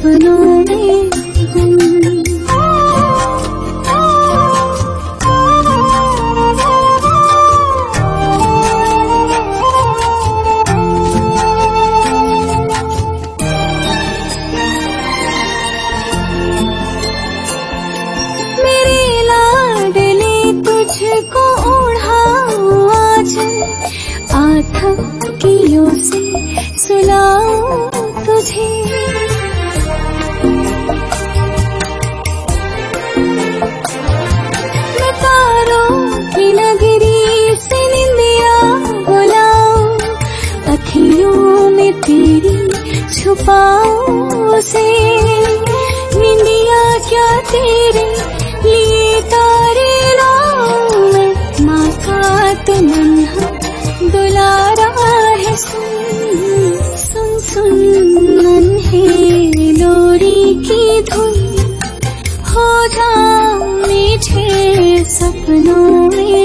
सपनों में गुम। तुझको ओढ़ाऊं आज, आँखियों से सुलाऊं तुझे। मैं तारों की नगरी से निंदिया बुलाऊं, अखियों में तेरी छुपाऊं उसे। निंदिया क्या तेरे लिए तारे तमन्ना दुलारा है। सुन सुन सुन नन्हे लोरी की धुन, हो जा मीठे सपनों में।